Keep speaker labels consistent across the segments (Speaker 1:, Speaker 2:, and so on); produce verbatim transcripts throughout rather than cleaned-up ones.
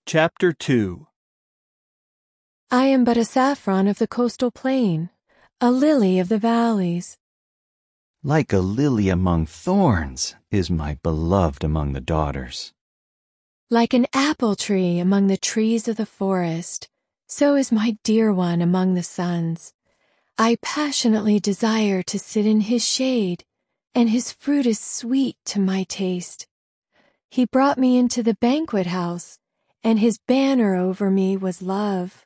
Speaker 1: Chapter two.
Speaker 2: I am but a saffron of the coastal plain, a lily of the valleys.
Speaker 3: Like a lily among thorns is my beloved among the daughters.
Speaker 2: Like an apple tree among the trees of the forest, so is my dear one among the sons. I passionately desire to sit in his shade, and his fruit is sweet to my taste. He brought me into the banquet house, and his banner over me was love.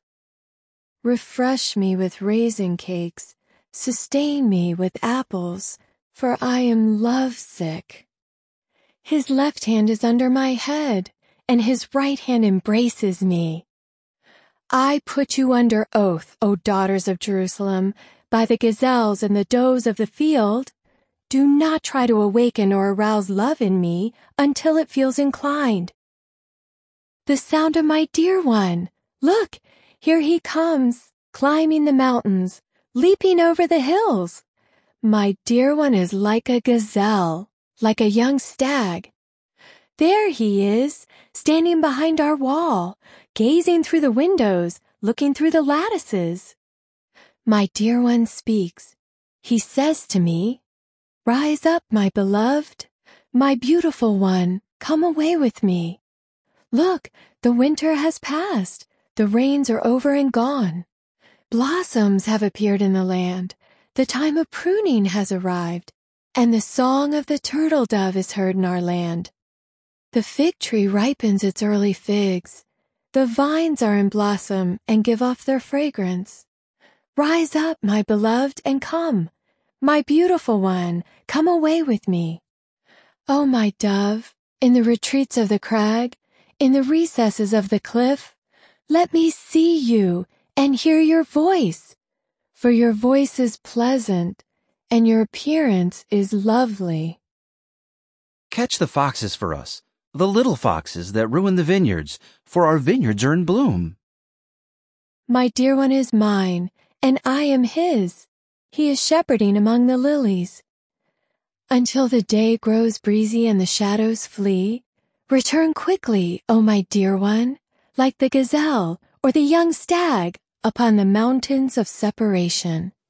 Speaker 2: Refresh me with raisin cakes, sustain me with apples, for I am lovesick. His left hand is under my head, and his right hand embraces me. I put you under oath, O daughters of Jerusalem, by the gazelles and the does of the field. Do not try to awaken or arouse love in me until it feels inclined. The sound of my dear one! Look, here he comes, climbing the mountains, leaping over the hills. My dear one is like a gazelle, like a young stag. There he is, standing behind our wall, gazing through the windows, looking through the lattices. My dear one speaks. He says to me, "Rise up, my beloved, my beautiful one, come away with me. Look, the winter has passed, the rains are over and gone. Blossoms have appeared in the land, the time of pruning has arrived, and the song of the turtle dove is heard in our land. The fig tree ripens its early figs, the vines are in blossom and give off their fragrance. Rise up, my beloved, and come. My beautiful one, come away with me. Oh, my dove, in the retreats of the crag, in the recesses of the cliff, let me see you and hear your voice, for your voice is pleasant and your appearance is lovely."
Speaker 4: Catch the foxes for us, the little foxes that ruin the vineyards, for our vineyards are in bloom.
Speaker 2: My dear one is mine, and I am his. He is shepherding among the lilies. Until the day grows breezy and the shadows flee, return quickly, O my dear one, like the gazelle or the young stag upon the mountains of separation.